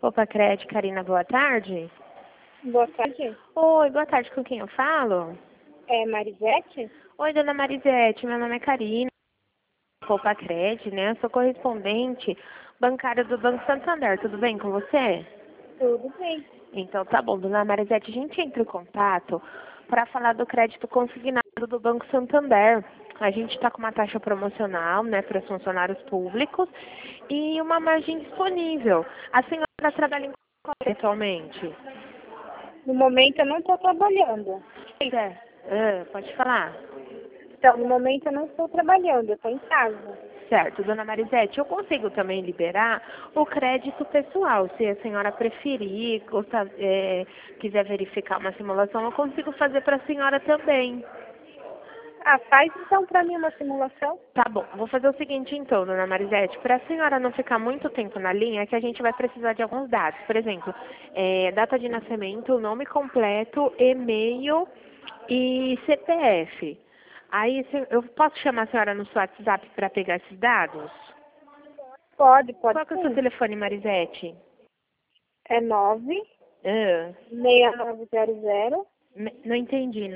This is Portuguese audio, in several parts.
Opa, Cred, Karina, boa tarde. Boa tarde. Oi, boa tarde, com quem eu falo? É Marisete? Oi, dona Marisete, meu nome é Karina, Opa, Cred, né? Eu sou correspondente bancária do Banco Santander, tudo bem com você? Tudo bem. Então tá bom, dona Marisete, a gente entra em contato para falar do crédito consignado do Banco Santander. A gente está com uma taxa promocional, né, para os funcionários públicos e uma margem disponível. A senhora trabalha em qual atualmente? No momento eu não estou trabalhando. Pois é. Pode falar. Então, no momento eu não estou trabalhando, eu estou em casa. Certo, dona Marisete, eu consigo também liberar o crédito pessoal. Se a senhora preferir, quiser verificar uma simulação, eu consigo fazer para a senhora também. Ah, faz então para mim uma simulação? Tá bom, vou fazer o seguinte então, dona Marisete, para a senhora não ficar muito tempo na linha, é que a gente vai precisar de alguns dados. Por exemplo, data de nascimento, nome completo, e-mail e CPF. Aí, eu posso chamar a senhora no seu WhatsApp para pegar esses dados? Pode Qual que é o seu sim. telefone, Marisete? É 9 Ah, 6900 não entendi.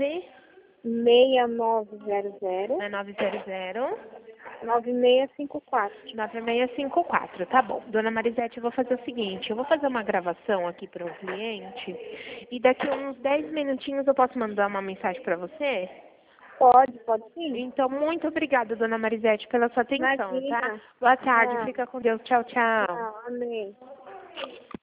6900 900 9654. 9654, tá bom. Dona Marisete, eu vou fazer o seguinte, eu vou fazer uma gravação aqui para um cliente e daqui a uns 10 minutinhos eu posso mandar uma mensagem para você? Pode sim. Então, muito obrigada, dona Marisete, pela sua atenção, tá? Imagina. Boa tarde, Ah, fica com Deus. Tchau, tchau. tchau, amém.